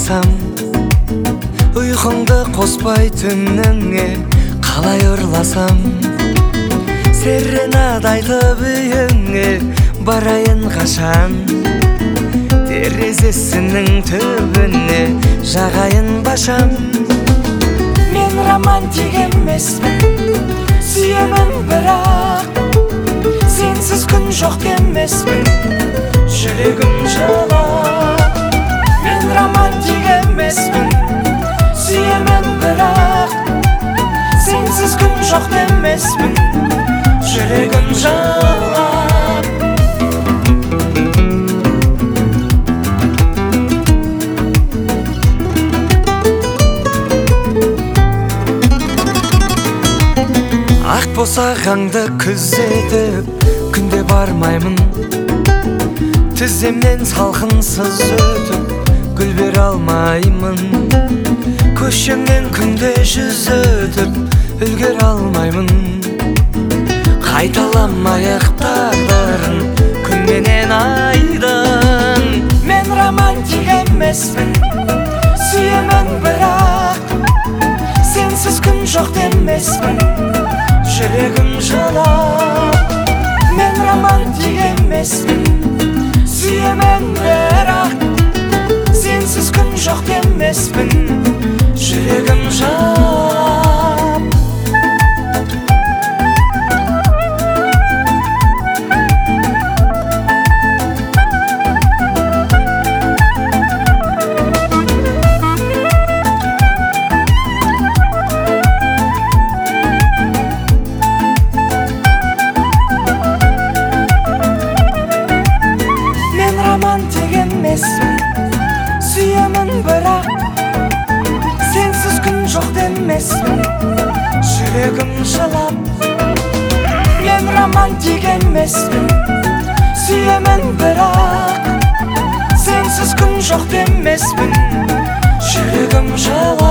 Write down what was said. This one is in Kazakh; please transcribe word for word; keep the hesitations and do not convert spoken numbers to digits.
сыйласам, ұйқыңды қоспай түніңе қалай ұрласам, серенад айтып үйіңе барайын қашан, терезесінің түбіне жағайын башам. Мен романтик емеспін, сүйемін бірақ сенсіз күн жоқ демеспін, жүрегім жылап. Мен романтик емеспін, сүйемін бірақ сенсіз күн жоқ демеспін, жүрегім жылап. Ақ босағаңды күзетіп күнде бармаймын, тіземнен салқынсыз өтіп гүл бере алмаймын. Көшеңнен күнде жүз өтіп үлгере алмаймын, қайталамайық тағдырын күнменен айдын. Мен романтик емеспін, сүйемін бірақ сенсіз күн жоқ демеспін, жүрегім жылап. Мен романтик емеспін, сүйемін бірақ сенсіз күн жоқ демеспін, жүрегім жылап. Романтик емеспін, сүйемін бірақ сенсіз күн жоқ демеспін, жүрегім жылап. Мен романтик емеспін, сүйемін бірақ сенсіз күн жоқ демеспін, жүрегім жылап.